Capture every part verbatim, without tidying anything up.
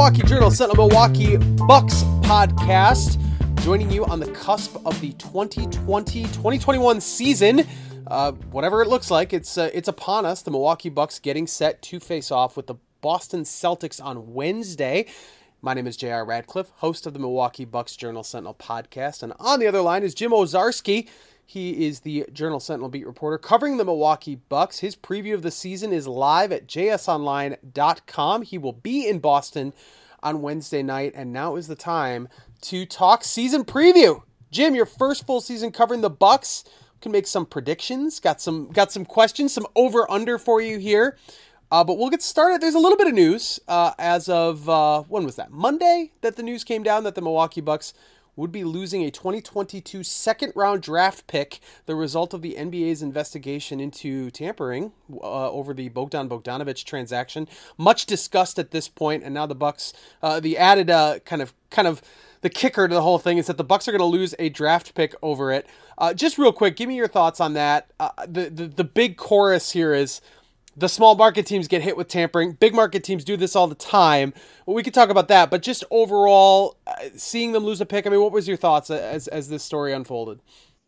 Milwaukee Journal Sentinel Milwaukee Bucks podcast, joining you on the cusp of the twenty twenty twenty twenty-one season. Uh, whatever it looks like, it's uh, it's upon us. The Milwaukee Bucks getting set to face off with the Boston Celtics on Wednesday. My name is J R Radcliffe, host of the Milwaukee Bucks Journal Sentinel podcast, and on the other line is Jim Owczarski. He is the Journal Sentinel beat reporter covering the Milwaukee Bucks. His preview of the season is live at j s online dot com. He will be in Boston on Wednesday night, and now is the time to talk season preview. Jim, your first full season covering the Bucks. We can make some predictions. Got some got some questions, some over under for you here. Uh, but we'll get started. There's a little bit of news uh, as of uh, when was that? Monday that the news came down that the Milwaukee Bucks would be losing a twenty twenty-two second-round draft pick, the result of the N B A's investigation into tampering uh, over the Bogdan Bogdanovic transaction. Much discussed at this point, and now the Bucks, uh, the added uh, kind of, kind of, the kicker to the whole thing is that the Bucks are going to lose a draft pick over it. Uh, just real quick, give me your thoughts on that. Uh, the, the the big chorus here is, the small market teams get hit with tampering. Big market teams do this all the time. Well, we could talk about that, but just overall, uh, seeing them lose a pick, I mean, what was your thoughts as as this story unfolded?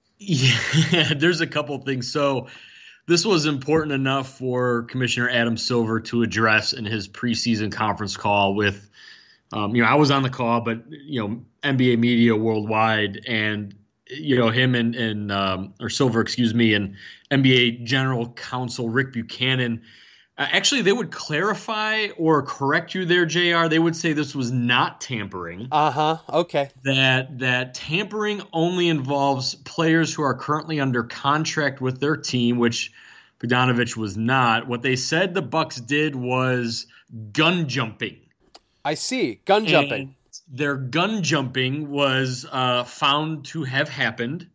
Yeah, there's a couple things. So this was important enough for Commissioner Adam Silver to address in his preseason conference call with, um, you know, I was on the call, but, you know, N B A media worldwide, and you know, him and, and um, or Silver, excuse me, and N B A General Counsel Rick Buchanan, uh, actually, they would clarify or correct you there, J R. They would say this was not tampering. Uh-huh, okay. That that tampering only involves players who are currently under contract with their team, which Bogdanovic was not. What they said the Bucks did was gun jumping. I see, gun jumping. And their gun jumping was uh, found to have happened,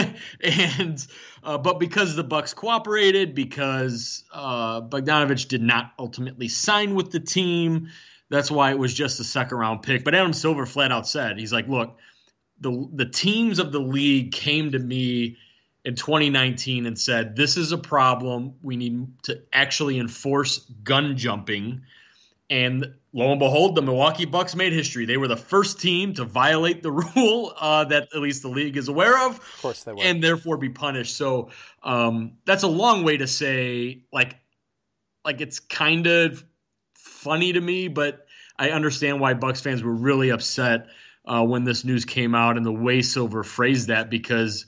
and uh, but because the Bucks cooperated, because uh, Bogdanovic did not ultimately sign with the team, that's why it was just a second round pick. But Adam Silver flat out said, he's like, look, the the teams of the league came to me in twenty nineteen and said, this is a problem. We need to actually enforce gun jumping. And lo and behold, the Milwaukee Bucks made history. They were the first team to violate the rule uh, that at least the league is aware of. Of course they were. And therefore be punished. So um, that's a long way to say, like, like it's kind of funny to me, but I understand why Bucks fans were really upset uh, when this news came out and the way Silver phrased that, because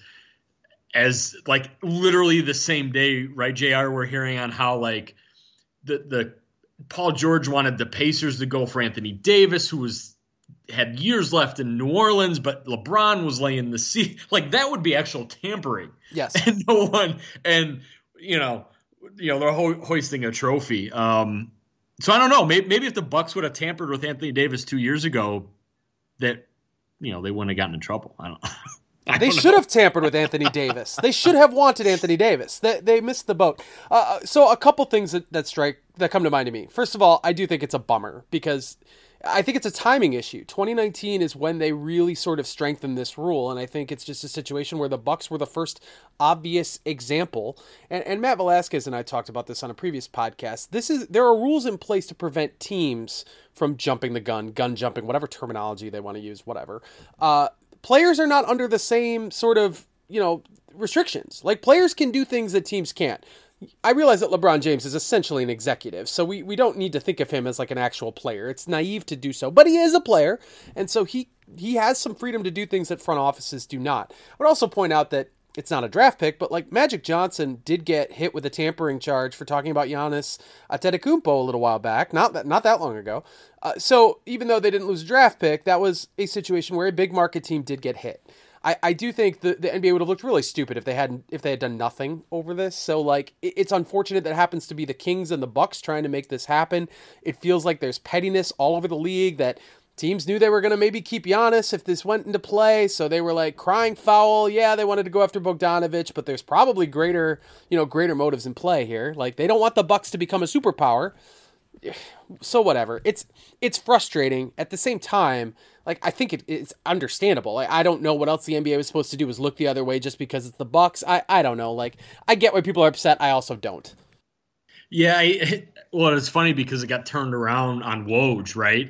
as, like, literally the same day, right, J R, we're hearing on how, like, the the – Paul George wanted the Pacers to go for Anthony Davis, who was had years left in New Orleans, but LeBron was laying the seat. Like, that would be actual tampering. Yes. And no one, and you know, you know, they're ho- hoisting a trophy. Um, so I don't know. Maybe, maybe if the Bucks would have tampered with Anthony Davis two years ago, that, you know, they wouldn't have gotten in trouble. I don't. I They should have tampered with Anthony Davis. They should have wanted Anthony Davis. They they missed the boat. Uh, so a couple things that, that strike that come to mind to me. First of all, I do think it's a bummer because I think it's a timing issue. twenty nineteen is when they really sort of strengthened this rule, and I think it's just a situation where the Bucks were the first obvious example. And, and Matt Velasquez and I talked about this on a previous podcast. This is there are rules in place to prevent teams from jumping the gun, gun jumping, whatever terminology they want to use, whatever. Uh, Players are not under the same sort of, you know, restrictions. Like, players can do things that teams can't. I realize that LeBron James is essentially an executive, so we, we don't need to think of him as like an actual player. It's naive to do so, but he is a player, and so he, he has some freedom to do things that front offices do not. I would also point out that it's not a draft pick, but like Magic Johnson did get hit with a tampering charge for talking about Giannis Antetokounmpo a little while back, not that not that long ago. Uh, so even though they didn't lose a draft pick, that was a situation where a big market team did get hit. I, I do think the, the N B A would have looked really stupid if they hadn't if they had done nothing over this. So like it, it's unfortunate that it happens to be the Kings and the Bucks trying to make this happen. It feels like there's pettiness all over the league that teams knew they were going to maybe keep Giannis if this went into play, so they were like crying foul. Yeah, they wanted to go after Bogdanovic, but there's probably greater, you know, greater motives in play here. Like, they don't want the Bucks to become a superpower. So whatever. It's it's frustrating. At the same time, like, I think it, it's understandable. Like, I don't know what else the N B A was supposed to do, was look the other way just because it's the Bucks. I, I don't know. Like, I get why people are upset. I also don't. Yeah, I, well, it's funny because it got turned around on Woj, right?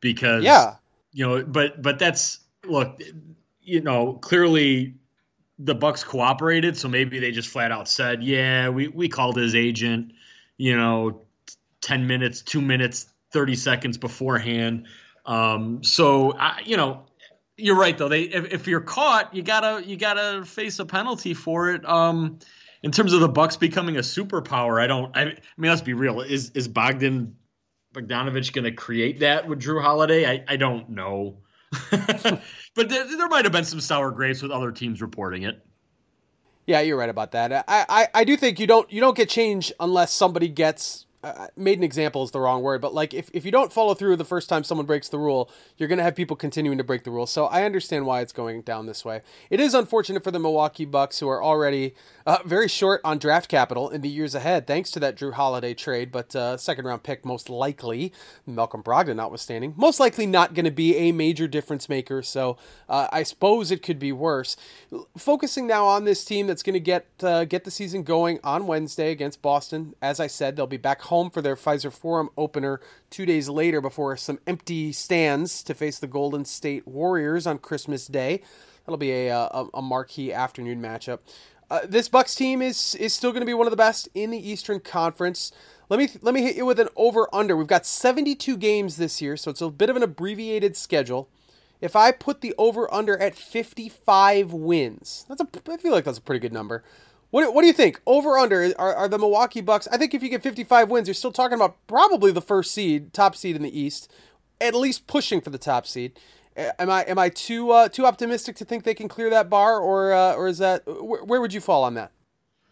because, yeah. you know, but but that's look, you know, clearly the Bucks cooperated, so maybe they just flat out said, yeah, we we called his agent, you know, ten minutes, two minutes, thirty seconds beforehand. Um, so I, you know. You're right, though. They if, if you're caught, you gotta you gotta face a penalty for it. Um, in terms of the Bucks becoming a superpower, I don't. I, I mean, let's be real. Is is Bogdan Bogdanovich going to create that with Drew Holiday? I, I don't know, but there, there might have been some sour grapes with other teams reporting it. Yeah, you're right about that. I, I, I do think you don't you don't get change unless somebody gets. Uh, made an example is the wrong word, but like if, if you don't follow through the first time someone breaks the rule, you're going to have people continuing to break the rule. So I understand why it's going down this way. It is unfortunate for the Milwaukee Bucks, who are already uh, very short on draft capital in the years ahead, thanks to that Drew Holiday trade, but uh, second round pick most likely, Malcolm Brogdon notwithstanding, most likely not going to be a major difference maker. So uh, I suppose it could be worse. Focusing now on this team that's going to get uh, get the season going on Wednesday against Boston. As I said, they'll be back home home for their Pfizer Forum opener two days later before some empty stands to face the Golden State Warriors on Christmas Day. That'll be a a, a marquee afternoon matchup. Uh, this Bucks team is is still going to be one of the best in the Eastern Conference. Let me let me hit you with an over-under. We've got seventy-two games this year, so it's a bit of an abbreviated schedule. If I put the over-under at fifty-five wins, that's a I feel like that's a pretty good number. What, what do you think? Over under are, are the Milwaukee Bucks? I think if you get fifty-five wins, you're still talking about probably the first seed, top seed in the East, at least pushing for the top seed. Am I am I too uh, too optimistic to think they can clear that bar, or uh, or is that where, where would you fall on that?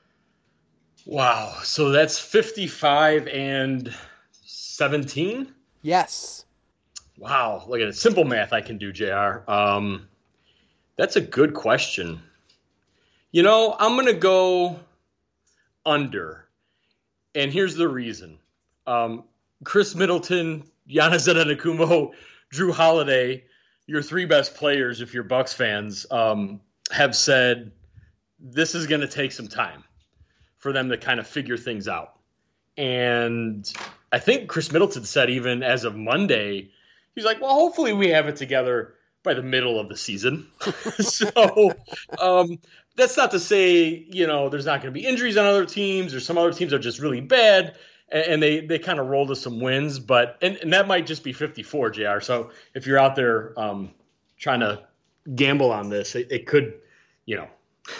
Wow, so that's fifty-five and seventeen? Yes. Wow, look at it. Simple math I can do, J R. Um, that's a good question. You know, I'm going to go under. And here's the reason. Um, Chris Middleton, Giannis Antetokounmpo, Drew Holiday, your three best players, if you're Bucks fans, um, have said this is going to take some time for them to kind of figure things out. And I think Chris Middleton said even as of Monday, he's like, well, hopefully we have it together by the middle of the season. so um, that's not to say, you know, there's not going to be injuries on other teams or some other teams are just really bad and, and they, they kind of roll to some wins. But and, and that might just be fifty-four, J R. So if you're out there um, trying to gamble on this, it, it could, you know,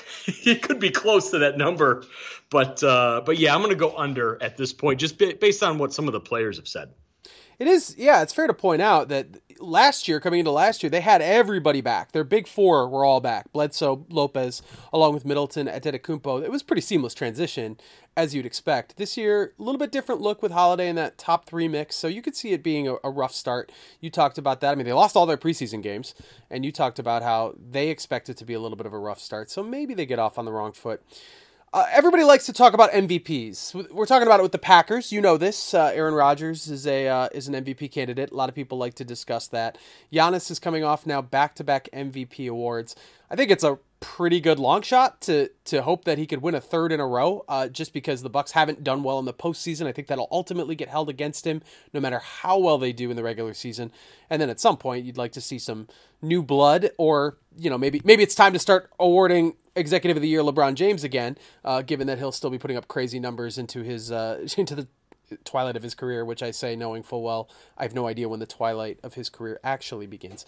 it could be close to that number. But, uh, but yeah, I'm going to go under at this point, just based on what some of the players have said. It is, yeah, it's fair to point out that last year, coming into last year, they had everybody back. Their big four were all back. Bledsoe, Lopez, along with Middleton, Antetokounmpo. It was a pretty seamless transition, as you'd expect. This year, a little bit different look with Holiday in that top three mix, so you could see it being a, a rough start. You talked about that. I mean, they lost all their preseason games, and you talked about how they expect it to be a little bit of a rough start, so maybe they get off on the wrong foot. Uh, everybody likes to talk about M V Ps. We're talking about it with the Packers. You know this. Uh, Aaron Rodgers is a uh, is an M V P candidate. A lot of people like to discuss that. Giannis is coming off now back-to-back M V P awards. I think it's a pretty good long shot to to hope that he could win a third in a row, uh, just because the Bucks haven't done well in the postseason. I think that'll ultimately get held against him, no matter how well they do in the regular season. And then at some point, you'd like to see some new blood, or you know, maybe maybe it's time to start awarding Executive of the Year LeBron James again, uh, given that he'll still be putting up crazy numbers into his uh, into the twilight of his career, which I say knowing full well I have no idea when the twilight of his career actually begins.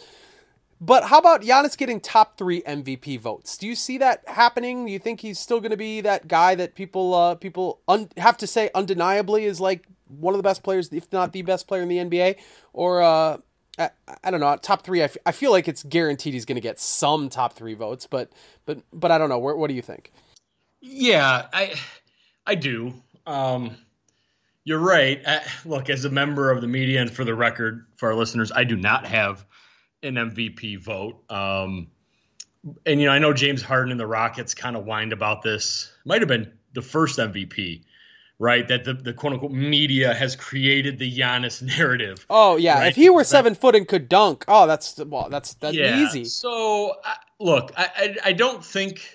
But how about Giannis getting top three M V P votes? Do you see that happening? Do you think he's still going to be that guy that people uh, people un- have to say undeniably is like one of the best players, if not the best player in the N B A? Or uh, I, I don't know, top three. I, f- I feel like it's guaranteed he's going to get some top three votes, but but but I don't know. What, what do you think? Yeah, I I do. Um, you're right. I, look, as a member of the media, and for the record, for our listeners, I do not have an M V P vote. Um, and, you know, I know James Harden and the Rockets kind of whined about this. Might have been the first M V P, right? That the, the quote unquote media has created the Giannis narrative. Oh, yeah. Right? If he were seven that, foot and could dunk, oh, that's, well, that's, that's yeah. easy. So, uh, look, I, I, I don't think,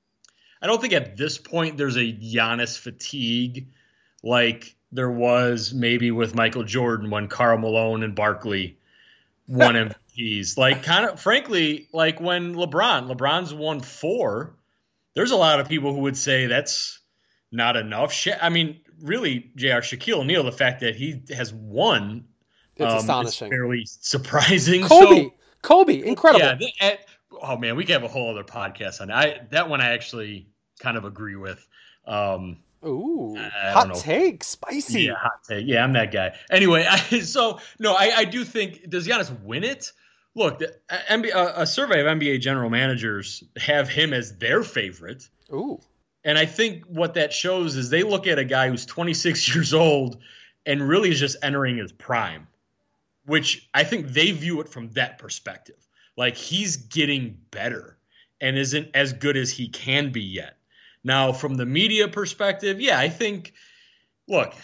I don't think at this point there's a Giannis fatigue like there was maybe with Michael Jordan when Karl Malone and Barkley won M V Ps. Like, kind of, frankly, like when LeBron, LeBron's won four. There's a lot of people who would say that's not enough. Sha- I mean, really, J R, Shaquille O'Neal, the fact that he has won, it's um, astonishing. Is fairly surprising. Kobe, so, Kobe, incredible. Yeah. Th- at, oh man, we could have a whole other podcast on that. I, that one I actually kind of agree with. Um, Ooh, I hot don't know. take, spicy. Yeah, hot take. Yeah, I'm that guy. Anyway, I, so no, I, I do think, does Giannis win it? Look, the, a, a survey of N B A general managers have him as their favorite. Ooh. And I think what that shows is they look at a guy who's twenty-six years old and really is just entering his prime, which I think they view it from that perspective. Like, he's getting better and isn't as good as he can be yet. Now, from the media perspective, yeah, I think, look,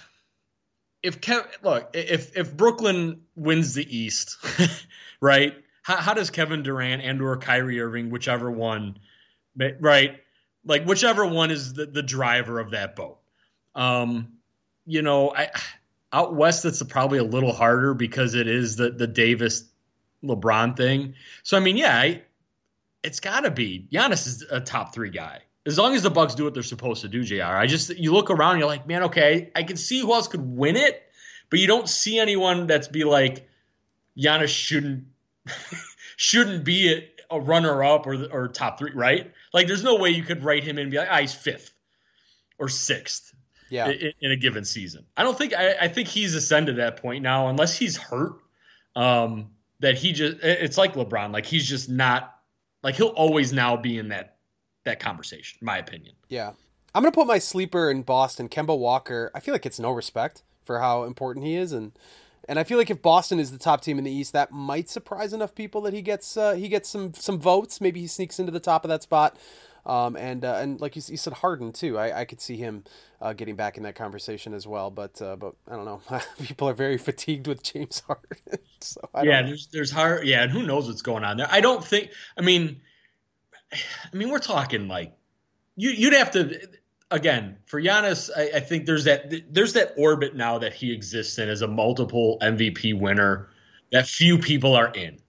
if Kev, look, if if Brooklyn wins the East, right? How, how does Kevin Durant and or Kyrie Irving, whichever one, right? Like, whichever one is the, the driver of that boat. Um, you know, I out west it's probably a little harder because it is the the Davis LeBron thing. So I mean, yeah, I, it's got to be Giannis is a top three guy. As long as the Bucks do what they're supposed to do, J R. I just, you look around and you're like, man, okay, I can see who else could win it, but you don't see anyone that's be like, Giannis shouldn't shouldn't be a, a runner-up or or top three, right? Like, there's no way you could write him in and be like, ah, he's fifth or sixth yeah. in, in a given season. I don't think I, I think he's ascended to that point now, unless he's hurt. Um, that he just, it's like LeBron, like he's just not, like he'll always now be in that that conversation, in my opinion. Yeah. I'm going to put my sleeper in Boston, Kemba Walker. I feel like it's no respect for how important he is. And, and I feel like if Boston is the top team in the East, that might surprise enough people that he gets, uh, he gets some, some votes. Maybe he sneaks into the top of that spot. Um, and, uh, and like you, you said, Harden too. I, I could see him, uh, getting back in that conversation as well. But, uh, but I don't know. People are very fatigued with James Harden. so I yeah. don't know. There's, there's hard. Yeah. And who knows what's going on there. I don't think, I mean, I mean, we're talking like you, you'd have to, again, for Giannis, I, I think there's that there's that orbit now that he exists in as a multiple M V P winner that few people are in.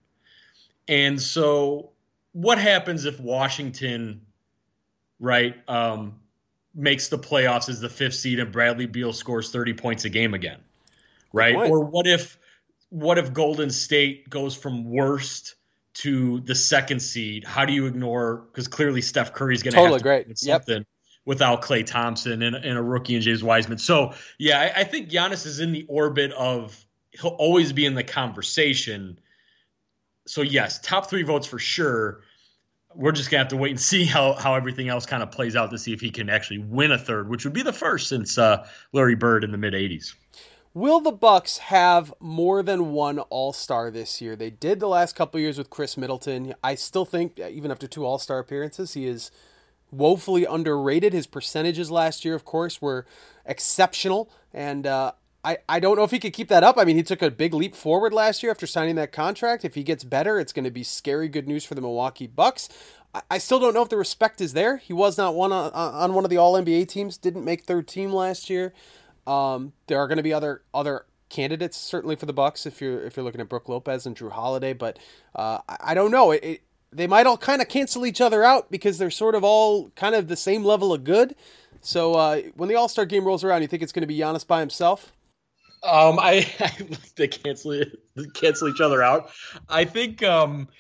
And so what happens if Washington, right, um, makes the playoffs as the fifth seed and Bradley Beal scores thirty points a game again, right? Or what if what if Golden State goes from worst to the second seed? How do you ignore, because clearly Steph Curry's going to totally have to great. do something Yep. without Klay Thompson and, and a rookie in James Wiseman. So, yeah, I, I think Giannis is in the orbit of he'll always be in the conversation. So, yes, top three votes for sure. We're just going to have to wait and see how, how everything else kind of plays out to see if he can actually win a third, which would be the first since uh, Larry Bird in the mid-eighties. Will the Bucks have more than one All-Star this year? They did the last couple of years with Chris Middleton. I still think, even after two All-Star appearances, he is woefully underrated. His percentages last year, of course, were exceptional, and uh, I, I don't know if he could keep that up. I mean, he took a big leap forward last year after signing that contract. If he gets better, it's going to be scary good news for the Milwaukee Bucks. I, I still don't know if the respect is there. He was not one on, on one of the All-N B A teams, didn't make third team last year. Um, there are going to be other other candidates certainly for the Bucks if you're if you're looking at Brook Lopez and Drew Holiday, but uh, I, I don't know. It, it, they might all kind of cancel each other out because they're sort of all kind of the same level of good. So uh, when the All-Star game rolls around, you think it's going to be Giannis by himself? Um, I, I they cancel cancel each other out. I think um,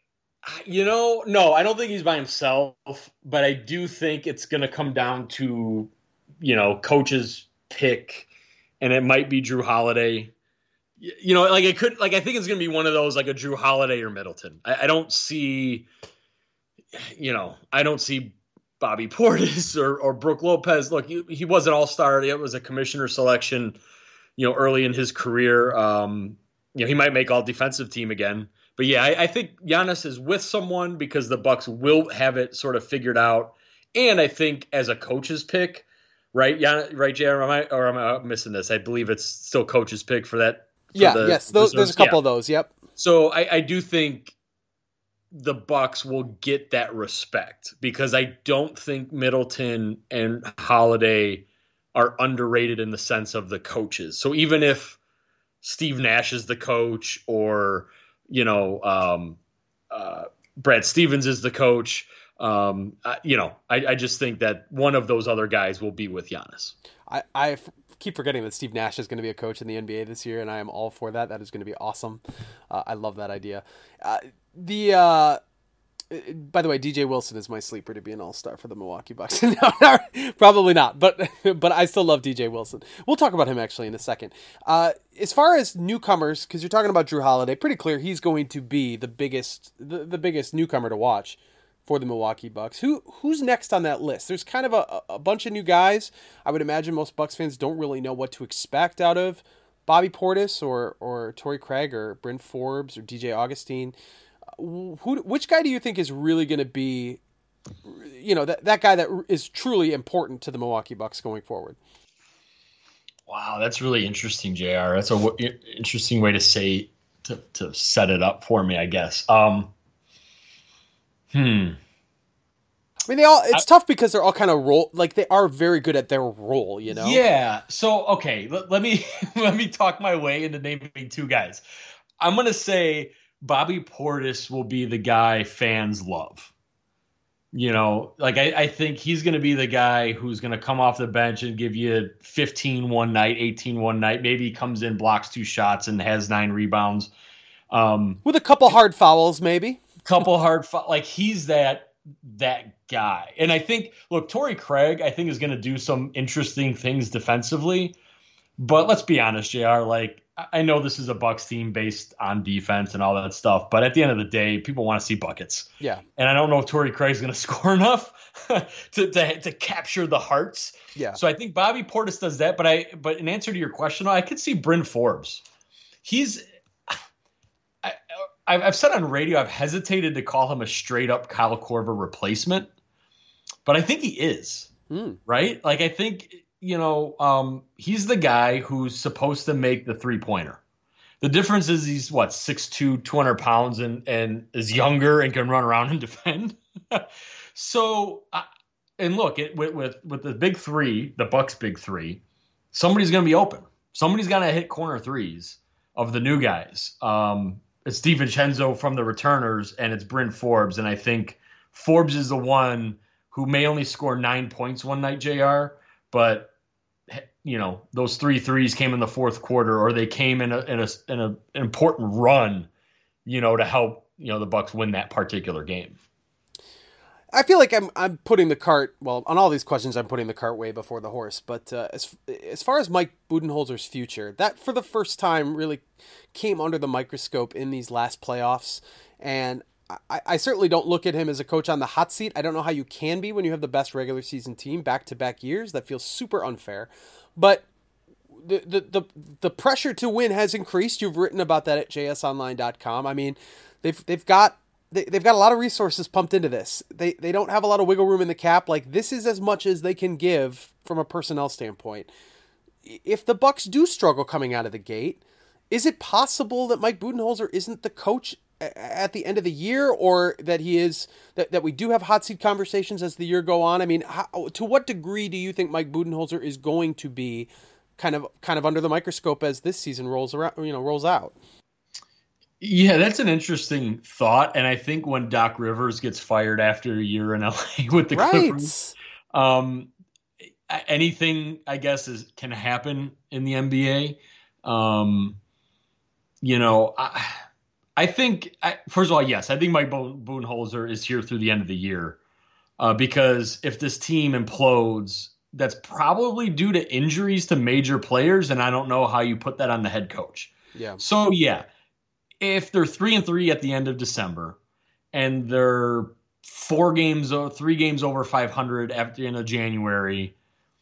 you know, no, I don't think he's by himself, but I do think it's going to come down to, you know, coaches pick, and it might be Drew Holiday. You know, like it could, like I think it's going to be one of those, like a Drew Holiday or Middleton. I, I don't see, you know, I don't see Bobby Portis or or Brook Lopez. Look, he, he was an all-star. It was a commissioner selection, you know, early in his career. Um, you know, he might make all defensive team again. But yeah, I, I think Giannis is with someone because the Bucks will have it sort of figured out. And I think as a coach's pick, right? Yeah, right, J R, am I, or am I missing this? I believe it's still coach's pick for that. For yeah, the, yes, those, there's a couple yeah. of those, yep. So I, I do think the Bucks will get that respect because I don't think Middleton and Holiday are underrated in the sense of the coaches. So even if Steve Nash is the coach or, you know, um, uh, Brad Stevens is the coach. Um, uh, you know, I, I just think that one of those other guys will be with Giannis. I, I f- keep forgetting that Steve Nash is going to be a coach in the N B A this year, and I am all for that. That is going to be awesome. Uh, I love that idea. Uh, the uh, by the way, D J Wilson is my sleeper to be an all-star for the Milwaukee Bucks. No, no, probably not, but but I still love D J Wilson. We'll talk about him actually in a second. Uh, as far as newcomers, because you're talking about Drew Holiday, pretty clear he's going to be the biggest the, the biggest newcomer to watch for the Milwaukee Bucks. Who who's next on that list? There's kind of a, a bunch of new guys. I would imagine most Bucks fans don't really know what to expect out of Bobby Portis or or Torrey Craig or Bryn Forbes or D J Augustine. Who which guy do you think is really going to be, you know, that that guy that is truly important to the Milwaukee Bucks going forward? Wow, that's really interesting, J R. That's a w- interesting way to say to to set it up for me, I guess. Um, Hmm. I mean, they all, it's I, tough because they're all kind of role, like they are very good at their role, you know? Yeah. So, okay, let, let me, let me talk my way into naming two guys. I'm going to say Bobby Portis will be the guy fans love. You know, like I, I think he's going to be the guy who's going to come off the bench and give you fifteen one night, eighteen one night. Maybe he comes in, blocks two shots and has nine rebounds. Um, With a couple hard fouls, maybe. Couple hard, like he's that that guy, and I think look, Torrey Craig, I think is going to do some interesting things defensively. But let's be honest, J R. Like I know this is a Bucks team based on defense and all that stuff, but at the end of the day, people want to see buckets. Yeah, and I don't know if Torrey Craig's going to score enough to, to to capture the hearts. Yeah. So I think Bobby Portis does that, but I but in answer to your question, I could see Bryn Forbes. He's I've said on radio, I've hesitated to call him a straight up Kyle Korver replacement, but I think he is, mm. right? Like, I think, you know, um, he's the guy who's supposed to make the three pointer. The difference is he's what, six two, two hundred pounds and, and is younger and can run around and defend. so, uh, and look, it, with, with, with the big three, the Bucks big three, somebody's going to be open. Somebody's going to hit corner threes of the new guys. Um, It's DiVincenzo from the returners, and it's Bryn Forbes. And I think Forbes is the one who may only score nine points one night, J R, but, you know, those three threes came in the fourth quarter, or they came in a, in a, in a, an important run, you know, to help, you know, the Bucks win that particular game. I feel like I'm I'm putting the cart, well, on all these questions, I'm putting the cart way before the horse. But uh, as as far as Mike Budenholzer's future, that for the first time really came under the microscope in these last playoffs. And I, I certainly don't look at him as a coach on the hot seat. I don't know how you can be when you have the best regular season team back-to-back years. That feels super unfair. But the the the, the pressure to win has increased. You've written about that at j s online dot com. I mean, they've they've got They, they've got a lot of resources pumped into this. They they don't have a lot of wiggle room in the cap. Like, this is as much as they can give from a personnel standpoint. If the Bucks do struggle coming out of the gate, is it possible that Mike Budenholzer isn't the coach at the end of the year, or that he is that, that we do have hot seat conversations as the year go on? I mean, how, to what degree do you think Mike Budenholzer is going to be kind of kind of under the microscope as this season rolls around, you know, rolls out? Yeah, that's an interesting thought. And I think when Doc Rivers gets fired after a year in L A with the right. Clippers, um, anything, I guess, is can happen in the N B A. Um, you know, I, I think, I, first of all, yes, I think Mike Budenholzer is here through the end of the year. Uh, because if this team implodes, that's probably due to injuries to major players. And I don't know how you put that on the head coach. Yeah. So, yeah. If they're three and three at the end of December, and they're four games, three games over five hundred at the end of January,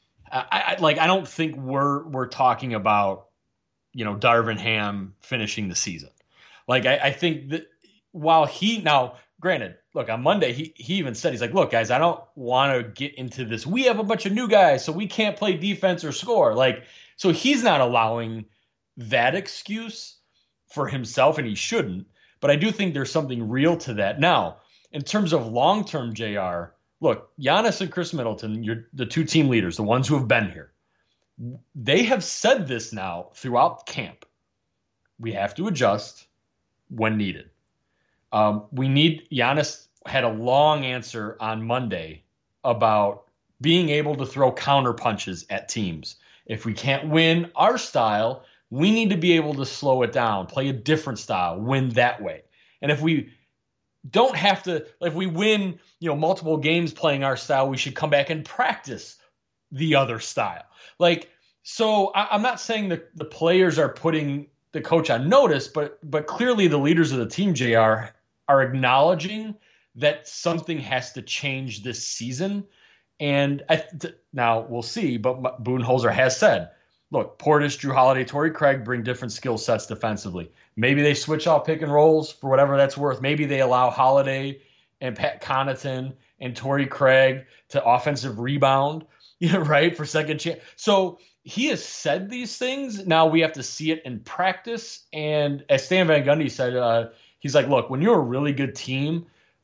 I, I like I don't think we're we're talking about, you know, Darvin Ham finishing the season. Like I, I think that while he now, granted, look, on Monday he he even said, he's like, look, guys, I don't want to get into this. We have a bunch of new guys, so we can't play defense or score. Like, so he's not allowing that excuse for himself, and he shouldn't. But I do think there's something real to that. Now, in terms of long-term, J R, look, Giannis and Chris Middleton, you're the two team leaders, the ones who have been here. They have said this now throughout camp. We have to adjust. when needed. Um, we need Giannis had a long answer on Monday about being able to throw counter punches at teams. If we can't win our style, we need to be able to slow it down, play a different style, win that way. And if we don't have to, if we win, you know, multiple games playing our style, we should come back and practice the other style. Like, so I, I'm not saying that the players are putting the coach on notice, but but clearly the leaders of the team, J R, are acknowledging that something has to change this season. And I th- now we'll see, but Budenholzer has said, look, Portis, Drew Holiday, Torrey Craig bring different skill sets defensively. Maybe they switch off pick and rolls for whatever that's worth. Maybe they allow Holiday and Pat Connaughton and Torrey Craig to offensive rebound, you know, right, for second chance. So he has said these things. Now we have to see it in practice. And as Stan Van Gundy said, uh, he's like, look, when you're a really good team,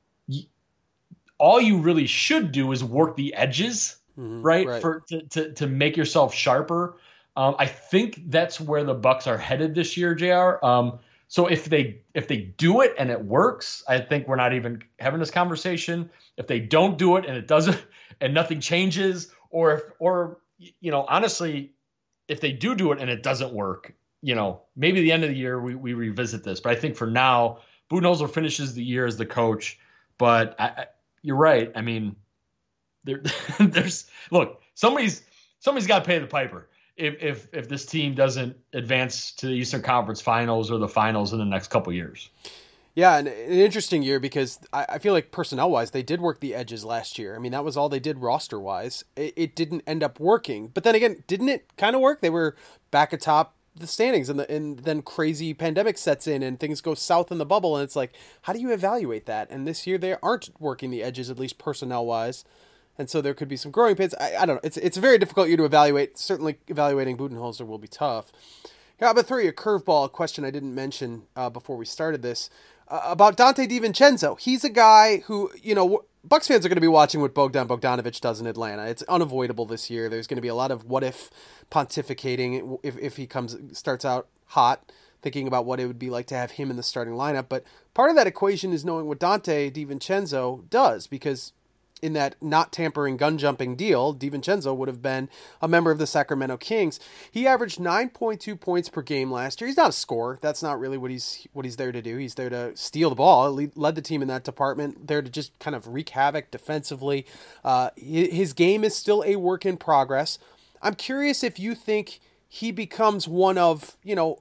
all you really should do is work the edges, mm-hmm, right? right? For to, to to make yourself sharper. Um, I think that's where the Bucks are headed this year, J R. Um, so if they if they do it and it works, I think we're not even having this conversation. If they don't do it and it doesn't and nothing changes, or if or you know, honestly, if they do do it and it doesn't work, you know, maybe the end of the year we we revisit this. But I think for now, Budenholzer finishes the year as the coach. But I, I, you're right. I mean, there, there's look. Somebody's somebody's got to pay the piper if if if this team doesn't advance to the Eastern Conference Finals or the finals in the next couple of years. Yeah, and an interesting year because I, I feel like personnel-wise, they did work the edges last year. I mean, that was all they did roster-wise. It, it didn't end up working. But then again, didn't it kind of work? They were back atop the standings, and, the, and then crazy pandemic sets in and things go south in the bubble, and it's like, how do you evaluate that? And this year they aren't working the edges, at least personnel-wise, and so there could be some growing pains. I, I don't know. It's it's a very difficult year to evaluate. Certainly evaluating Budenholzer will be tough. Yeah, but throw you a curveball, a question I didn't mention uh, before we started this, uh, about Donte DiVincenzo. He's a guy who, you know, Bucks fans are going to be watching what Bogdan Bogdanovic does in Atlanta. It's unavoidable this year. There's going to be a lot of what-if pontificating if, if he comes starts out hot, thinking about what it would be like to have him in the starting lineup. But part of that equation is knowing what Donte DiVincenzo does, because in that not tampering gun jumping deal, DiVincenzo would have been a member of the Sacramento Kings. He averaged nine point two points per game last year. He's not a scorer. That's not really what he's what he's there to do. He's there to steal the ball. He led the team in that department. There to just kind of wreak havoc defensively. Uh, his game is still a work in progress. I'm curious if you think he becomes one of, you know,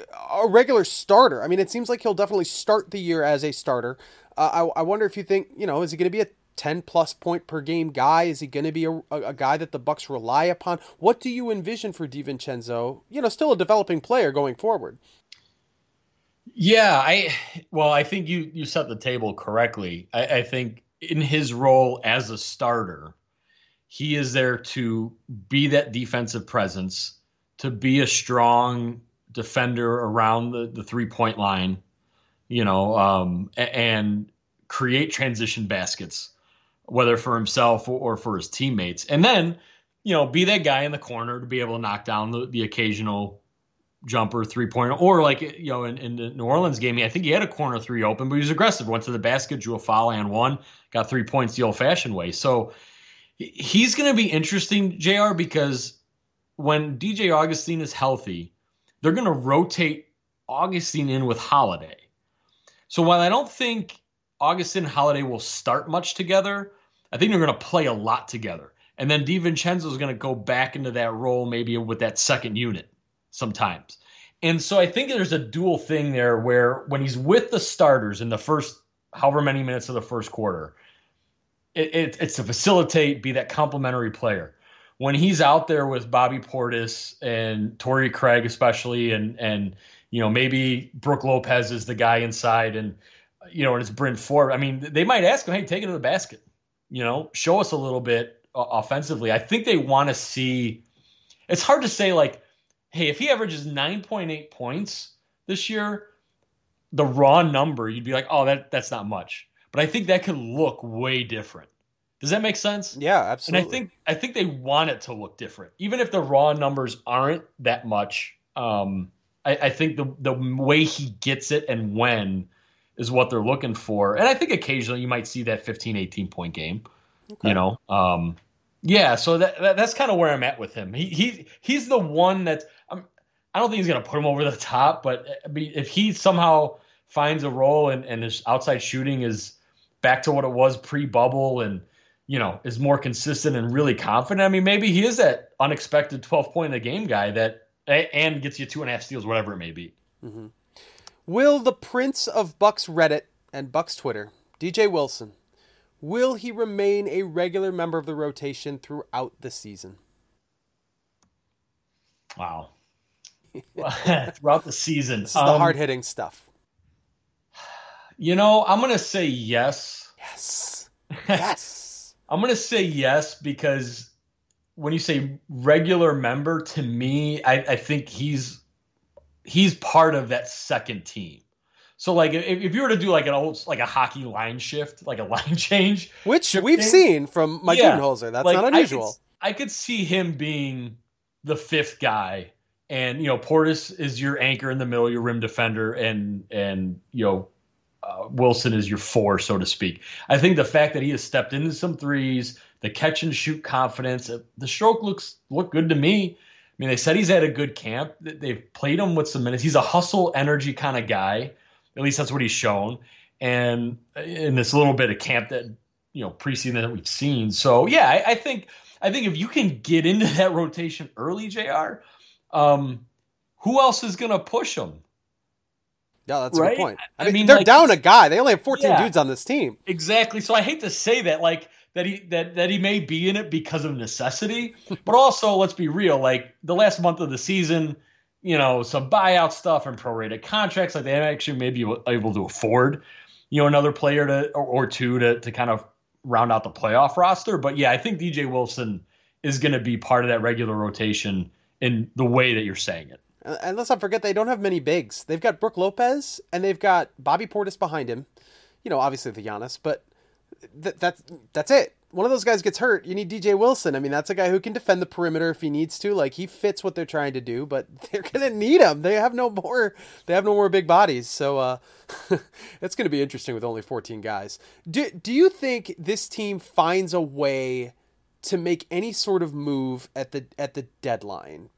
a regular starter. I mean, it seems like he'll definitely start the year as a starter. Uh, I, I wonder if you think, you know, is he going to be a ten plus point per game guy? Is he going to be a, a guy that the Bucks rely upon? What do you envision for DiVincenzo? You know, still a developing player going forward. Yeah, I well, I think you you set the table correctly. I, I think in his role as a starter, he is there to be that defensive presence, to be a strong defender around the, the three-point line, you know, um, and create transition baskets, whether for himself or for his teammates. And then, you know, be that guy in the corner to be able to knock down the, the occasional jumper three-pointer. Or like, you know, in, in the New Orleans game, I think he had a corner three open, but he was aggressive, went to the basket, drew a foul and one, got three points the old-fashioned way. So he's going to be interesting, J R, because when D J Augustine is healthy, they're going to rotate Augustine in with Holiday. So while I don't think Augustine and Holiday will start much together, I think they're going to play a lot together. And then DiVincenzo is going to go back into that role maybe with that second unit sometimes. And so I think there's a dual thing there where when he's with the starters in the first however many minutes of the first quarter, it, it, it's to facilitate, be that complementary player. When he's out there with Bobby Portis and Torrey Craig especially, and and you know maybe Brook Lopez is the guy inside, and you know and it's Bryn Forbes. I mean, they might ask him, "Hey, take it to the basket. You know, show us a little bit uh, offensively." I think they want to see. It's hard to say like, "Hey, if he averages nine point eight points this year, the raw number, you'd be like, oh, that that's not much." But I think that could look way different. Does that make sense? Yeah, absolutely. And I think I think they want it to look different, even if the raw numbers aren't that much. Um, I, I think the the way he gets it and when is what they're looking for. And I think occasionally you might see that fifteen, eighteen point game. Okay. You know, um, yeah. So that, that that's kind of where I'm at with him. He he he's the one that I'm, I don't think he's gonna put him over the top, but if he somehow finds a role and, and his outside shooting is back to what it was pre-bubble and, you know, is more consistent and really confident. I mean, maybe he is that unexpected twelve point a game guy that and gets you two and a half steals, whatever it may be. Mm-hmm. Will the prince of Bucks Reddit and Bucks Twitter, D J Wilson, will he remain a regular member of the rotation throughout the season? Wow. Throughout the season. This is the um, hard-hitting stuff. You know, I'm going to say yes. Yes. Yes. I'm going to say yes because when you say regular member, to me, I, I think he's he's part of that second team. So, like, if, if you were to do like an old like a hockey line shift, like a line change, which we've thing, seen from Mike yeah, Budenholzer, that's like, not unusual. I could, I could see him being the fifth guy, and you know, Portis is your anchor in the middle, your rim defender, and and you know. Uh, Wilson is your four, so to speak. I think the fact that he has stepped into some threes, the catch and shoot confidence, uh, the stroke looks look good to me. I mean, they said he's had a good camp. They've played him with some minutes. He's a hustle energy kind of guy. At least that's what he's shown. And in this little bit of camp that, you know, preseason that we've seen. So yeah, I, I think I think if you can get into that rotation early, J R, um, who else is going to push him? Yeah, that's right? a good point. I, I mean, mean, they're like, down a guy. They only have fourteen yeah, dudes on this team. Exactly. So I hate to say that, like that he that that he may be in it because of necessity, but also let's be real. Like the last month of the season, you know, some buyout stuff and prorated contracts, like they actually may be able to afford, you know, another player to or, or two to to kind of round out the playoff roster. But yeah, I think D J Wilson is going to be part of that regular rotation in the way that you're saying it. And let's not forget, they don't have many bigs. They've got Brook Lopez, and they've got Bobby Portis behind him. You know, obviously the Giannis, but th- that's that's it. One of those guys gets hurt, you need D J Wilson. I mean, that's a guy who can defend the perimeter if he needs to. Like, he fits what they're trying to do, but they're going to need him. They have no more. They have no more big bodies, so uh, it's going to be interesting with only fourteen guys. Do Do you think this team finds a way to make any sort of move at the at the deadline?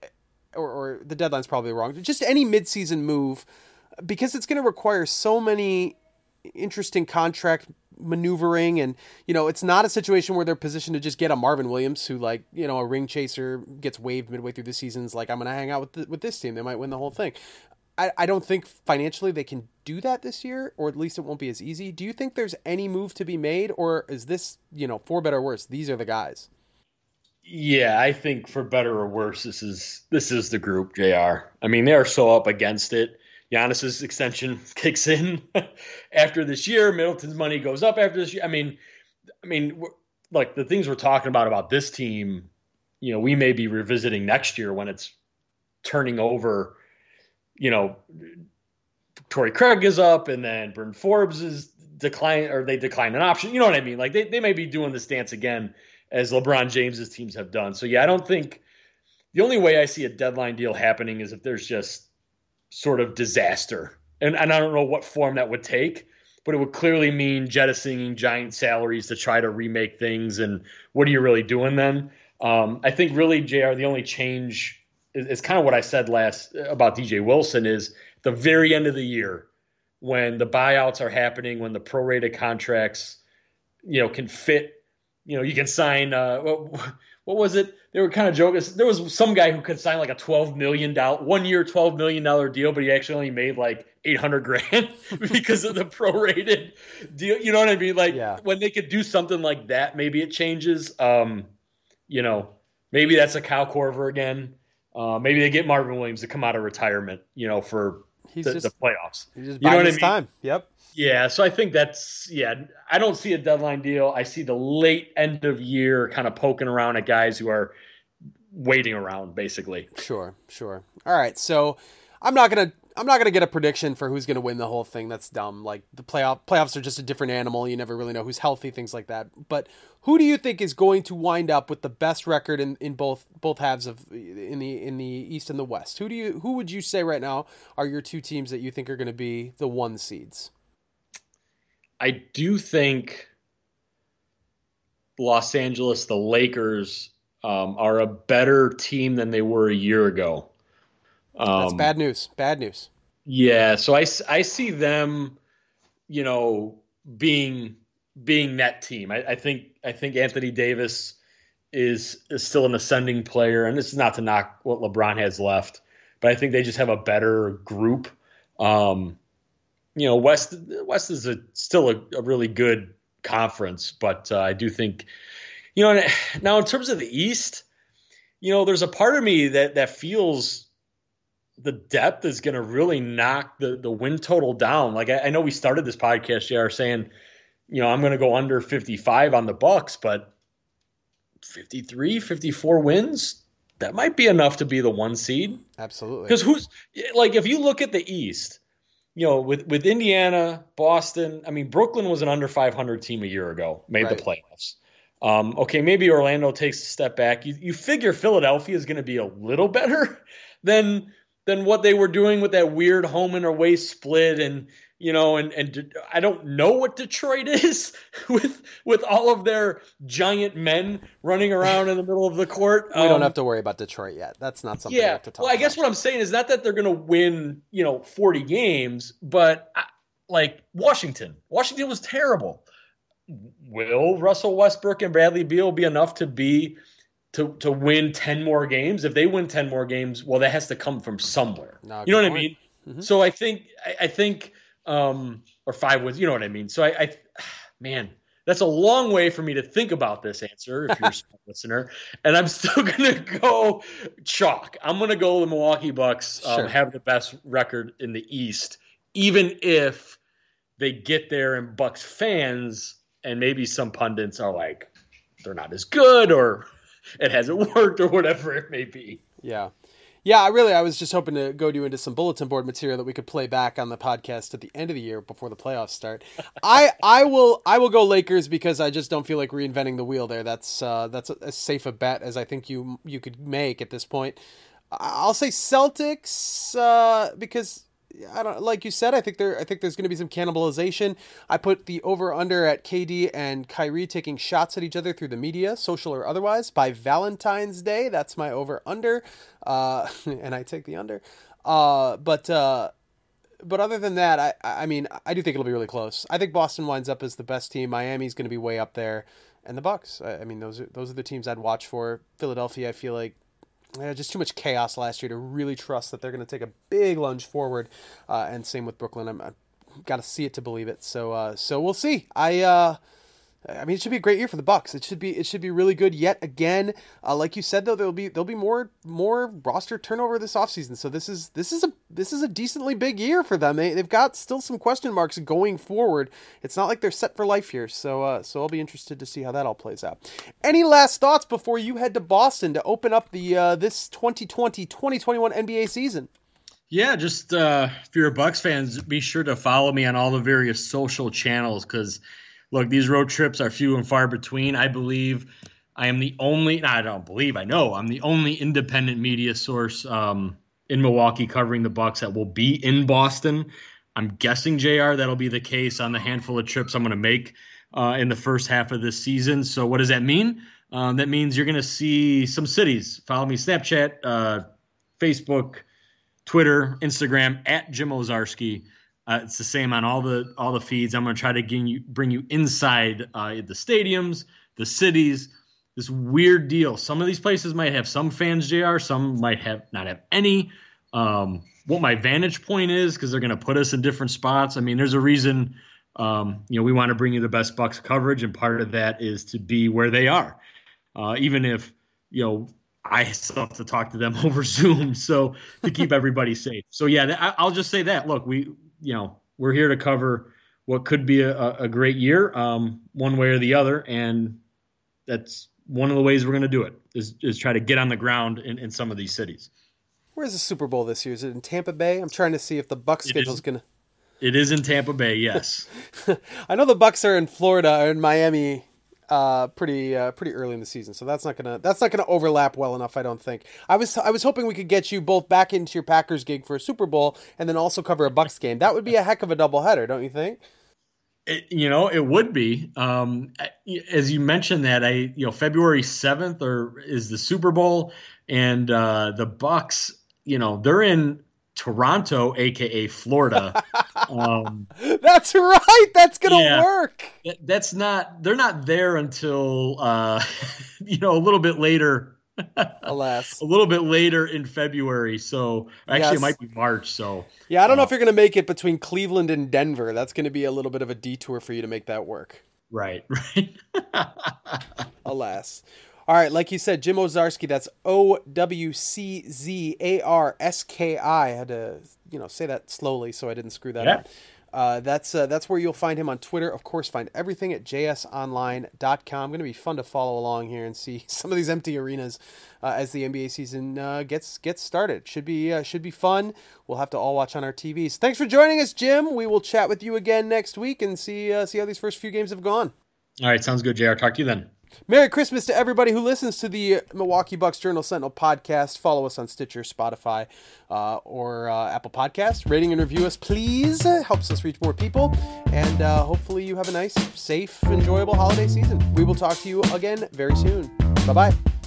Or, or the deadline's probably wrong. Just any midseason move, because it's going to require so many interesting contract maneuvering, and you know, it's not a situation where they're positioned to just get a Marvin Williams who, like, you know, a ring chaser gets waived midway through the season's like, I'm going to hang out with the, with this team. They might win the whole thing. I, I don't think financially they can do that this year, or at least it won't be as easy. Do you think there's any move to be made, or is this, you know, for better or worse, these are the guys? Yeah, I think for better or worse, this is this is the group, J R. I mean, they are so up against it. Giannis's extension kicks in after this year. Middleton's money goes up after this year. I mean, I mean, like the things we're talking about about this team, you know, we may be revisiting next year when it's turning over. You know, Torrey Craig is up, and then Bryn Forbes is decline, or they decline an option. You know what I mean? Like they they may be doing this dance again, as LeBron James's teams have done. So yeah, I don't think the only way I see a deadline deal happening is if there's just sort of disaster. And, and I don't know what form that would take, but it would clearly mean jettisoning giant salaries to try to remake things. And what are you really doing then? Um, I think really, J R, the only change is, is kind of what I said last about D J Wilson is the very end of the year when the buyouts are happening, when the prorated contracts, you know, can fit. You know, you can sign, uh, what, what was it? They were kind of joking. There was some guy who could sign like a twelve million dollars, one year, twelve million dollars deal, but he actually only made like eight hundred grand because of the prorated deal. You know what I mean? Like yeah. When they could do something like that, maybe it changes. Um, you know, maybe that's a Kyle Korver again. Uh, maybe they get Marvin Williams to come out of retirement, you know, for he's the, just, the playoffs. He's just you know what I mean? Time. Yep. Yeah, so I think that's, yeah, I don't see a deadline deal. I see the late end of year kind of poking around at guys who are waiting around, basically. Sure, sure. All right, so I'm not going to I'm not going to get a prediction for who's going to win the whole thing. That's dumb. Like the playoff playoffs are just a different animal. You never really know who's healthy, things like that. But who do you think is going to wind up with the best record in, in both both halves of in the in the East and the West? Who do you who would you say right now are your two teams that you think are going to be the one seeds? I do think Los Angeles, the Lakers, um, are a better team than they were a year ago. Um, That's bad news. Bad news. Yeah, so I, I see them, you know, being being that team. I, I think I think Anthony Davis is is still an ascending player, and this is not to knock what LeBron has left, but I think they just have a better group. Um, you know, West West is a, still a, a really good conference, but uh, I do think, you know, now in terms of the East, you know, there's a part of me that that feels the depth is going to really knock the, the win total down. Like I, I know we started this podcast, J R, saying, you know, I'm going to go under fifty-five on the Bucks, but fifty-three, fifty-four wins, that might be enough to be the one seed. Absolutely. Because who's like, if you look at the East, you know, with, with Indiana, Boston, I mean, Brooklyn was an under five hundred team a year ago, made right. the playoffs. Um, okay, maybe Orlando takes a step back. You, you figure Philadelphia is going to be a little better than than what they were doing with that weird home and away split, and you know, and and I don't know what Detroit is with with all of their giant men running around in the middle of the court. We um, don't have to worry about Detroit yet. That's not something yeah, we have to talk well, I about. guess what I'm saying is not that they're going to win, you know, forty games, but like Washington. Washington was terrible. Will Russell Westbrook and Bradley Beal be enough to be to to win ten more games? If they win ten more games, well, that has to come from somewhere. No, you know what point. I mean? Mm-hmm. So I think I, I think um, or five wins. You know what I mean? So I, I man, that's a long way for me to think about this answer. If you're a smart listener, and I'm still gonna go chalk. I'm gonna go the Milwaukee Bucks um, sure. have the best record in the East, even if they get there and Bucks fans and maybe some pundits are like they're not as good or it hasn't worked or whatever it may be. Yeah. Yeah, I really, I was just hoping to go to into some bulletin board material that we could play back on the podcast at the end of the year before the playoffs start. I, I will, I will go Lakers because I just don't feel like reinventing the wheel there. That's, uh, that's as safe a bet as I think you, you could make at this point. I'll say Celtics, uh, because I don't, like you said, I think there, I think there's going to be some cannibalization. I put the over under at K D and Kyrie taking shots at each other through the media, social or otherwise, by Valentine's Day. That's my over under. Uh, and I take the under. Uh, but, uh, but other than that, I, I mean, I do think it'll be really close. I think Boston winds up as the best team. Miami's going to be way up there, and the Bucks. I, I mean, those are, those are the teams I'd watch for. Philadelphia, I feel like, Yeah, just too much chaos last year to really trust that they're going to take a big lunge forward. Uh, and same with Brooklyn. I'm, I've got to see it to believe it. So, uh, so we'll see. I, uh, I mean, it should be a great year for the Bucks. It should be, it should be really good yet again. Uh, like you said, though, there'll be, there'll be more, more roster turnover this offseason. So this is, this is a, this is a decently big year for them. They, they've got still some question marks going forward. It's not like they're set for life here. So, uh, so I'll be interested to see how that all plays out. Any last thoughts before you head to Boston to open up the, uh, this twenty twenty twenty twenty-one N B A season? Yeah, just, uh, if you're a Bucks fans, be sure to follow me on all the various social channels, because look, these road trips are few and far between. I believe I am the only, no, I don't believe, I know, I'm the only independent media source um, in Milwaukee covering the Bucks that will be in Boston. I'm guessing, J R, that'll be the case on the handful of trips I'm going to make uh, in the first half of this season. So what does that mean? Um, that means you're going to see some cities. Follow me Snapchat, uh, Facebook, Twitter, Instagram, at Jim Owczarski. Uh, it's the same on all the all the feeds. I'm going to try to bring you, bring you inside uh, the stadiums, the cities, this weird deal. Some of these places might have some fans, J R. Some might have not have any. Um, what my vantage point is, because they're going to put us in different spots. I mean, there's a reason, um, you know, we want to bring you the best Bucks coverage, and part of that is to be where they are, uh, even if, you know, I still have to talk to them over Zoom, so to keep everybody safe. So, yeah, I'll just say that. Look, we – you know, we're here to cover what could be a, a great year, um, one way or the other. And that's one of the ways we're going to do it is, is try to get on the ground in, in some of these cities. Where's the Super Bowl this year? Is it in Tampa Bay? I'm trying to see if the Bucs schedule is gonna. It is in Tampa Bay, yes. I know the Bucs are in Florida or in Miami, uh, pretty uh, pretty early in the season, so that's not gonna that's not gonna overlap well enough, I don't think. I was I was hoping we could get you both back into your Packers gig for a Super Bowl and then also cover a Bucs game. That would be a heck of a doubleheader, don't you think? It, you know, it would be. Um, as you mentioned that, I you know February seventh or is the Super Bowl, and uh, the Bucs, you know, they're in Toronto, aka Florida. Um, That's right. That's gonna yeah, work. That's not. They're not there until uh, you know a little bit later. Alas, a little bit later in February. So actually, yes. It might be March. So yeah, I don't uh, know if you're gonna make it between Cleveland and Denver. That's gonna be a little bit of a detour for you to make that work. Right. Right. Alas. All right, like you said, Jim Owczarski, that's O W C Z A R S K I. I had to, you know, say that slowly so I didn't screw that yeah. up. Uh, that's uh, that's where you'll find him on Twitter. Of course, find everything at j s online dot com. Going to be fun to follow along here and see some of these empty arenas uh, as the N B A season uh, gets gets started. Should be uh, should be fun. We'll have to all watch on our T Vs. Thanks for joining us, Jim. We will chat with you again next week and see uh, see how these first few games have gone. All right, sounds good, J R. Talk to you then. Merry Christmas to everybody who listens to the Milwaukee Bucks Journal Sentinel podcast. Follow us on Stitcher, Spotify, uh, or uh, Apple Podcasts. Rating and review us, please. It helps us reach more people. And uh, hopefully you have a nice, safe, enjoyable holiday season. We will talk to you again very soon. Bye-bye.